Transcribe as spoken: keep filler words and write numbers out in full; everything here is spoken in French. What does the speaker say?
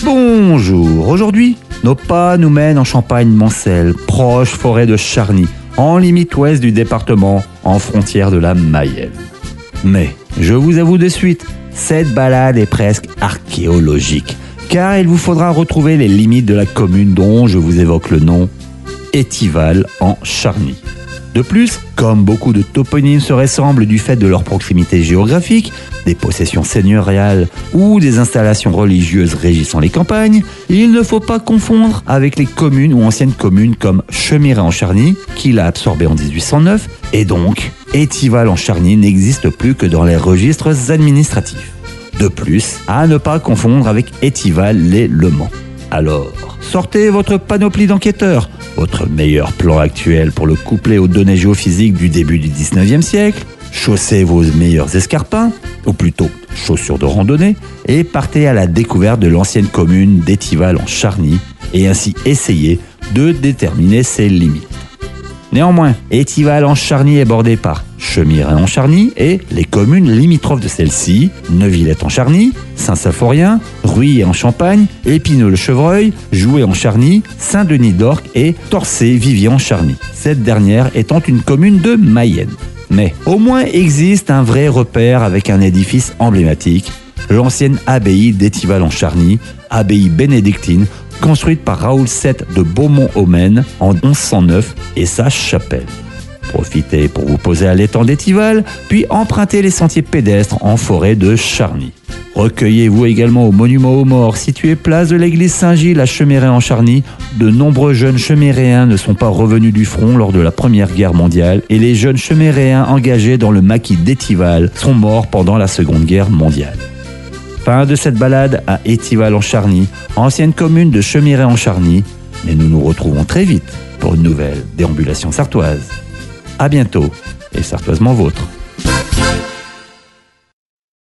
Bonjour, aujourd'hui, nos pas nous mènent en Champagne-Mancel, proche forêt de Charny, en limite ouest du département, en frontière de la Mayenne. Mais, je vous avoue de suite, cette balade est presque archéologique, car il vous faudra retrouver les limites de la commune dont je vous évoque le nom, Étival en Charny. De plus, comme beaucoup de toponymes se ressemblent du fait de leur proximité géographique, des possessions seigneuriales ou des installations religieuses régissant les campagnes, il ne faut pas confondre avec les communes ou anciennes communes comme Chemiret en Charny, qu'il a absorbé en dix-huit cent neuf, et donc Étival en Charny n'existe plus que dans les registres administratifs. De plus, à ne pas confondre avec Étival les Le Mans. Alors, sortez votre panoplie d'enquêteurs, votre meilleur plan actuel pour le coupler aux données géophysiques du début du dix-neuvième siècle, chaussez vos meilleurs escarpins, ou plutôt chaussures de randonnée, et partez à la découverte de l'ancienne commune d'Étival en Charny, et ainsi essayez de déterminer ses limites. Néanmoins, Étival en Charny est bordé par Chemiret en Charny et les communes limitrophes de celle-ci, Neuvillette en Charny, Saint-Symphorien, Rueil en Champagne, Épineux-le-Chevreuil, Joué en Charny, Saint-Denis-d'Orc et Torcé-Vivier en Charny, cette dernière étant une commune de Mayenne. Mais au moins existe un vrai repère avec un édifice emblématique, l'ancienne abbaye d'Étival en Charny, abbaye bénédictine, construite par Raoul sept de Beaumont-au-Maine en onze cent neuf et sa chapelle. Profitez pour vous poser à l'étang d'Étival, puis empruntez les sentiers pédestres en forêt de Charny. Recueillez-vous également au monument aux morts situé place de l'église Saint-Gilles à Chemiret en Charny. De nombreux jeunes Chemiréens ne sont pas revenus du front lors de la Première Guerre mondiale et les jeunes Chemiréens engagés dans le maquis d'Étival sont morts pendant la Seconde Guerre mondiale. Fin de cette balade à Étival en Charny, ancienne commune de Chemiret en Charny, mais nous nous retrouvons très vite pour une nouvelle déambulation sartoise. À bientôt et sartoisement vôtre.